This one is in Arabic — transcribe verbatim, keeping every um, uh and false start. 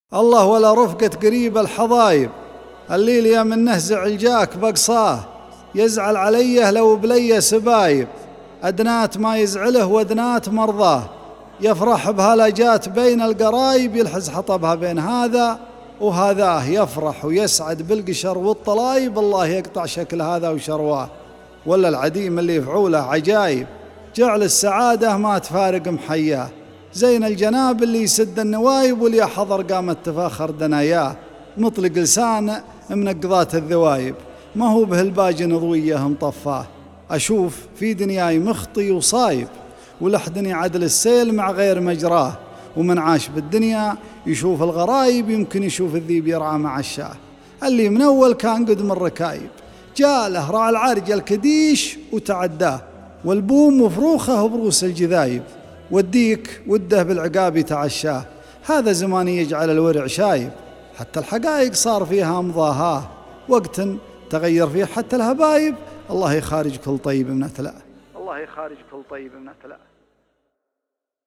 الله ولا رفقة قريب الحضايب، الليل يا من نهزع الجاك بقصاه، يزعل عليه لو بلي سبايب، أدنات ما يزعله وأدنات مرضاه، يفرح بهلاجات بين القرايب، يلحز حطبها بين هذا وهذاه، يفرح ويسعد بالقشر والطلايب، الله يقطع شكل هذا وشرواه. ولا العديم اللي يفعوله عجايب، جعل السعادة ما تفارق محياه، زين الجناب اللي يسد النوايب، واللي حضر قامت تفاخر دناياه، مطلق لسان منقضات الذوايب، ما هو به الباجي نضويه مطفاه. أشوف في دنياي مخطي وصايب، ولحدني عدل السيل مع غير مجراه، ومن عاش بالدنيا يشوف الغرايب، يمكن يشوف الذيب يرعى مع الشاه. اللي من أول كان قدم الركايب، جاله راع العرج الكديش وتعداه، والبوم وفروخه بروس الجذايب، والديك وده بالعقاب يتعشاه. هذا زمان يجعل الورع شايب، حتى الحقائق صار فيها مضاهاه، وقت تغير فيه حتى الهبايب، الله يخارج كل طيب من أتلاه. الله يخارج كل طيب من أتلاه.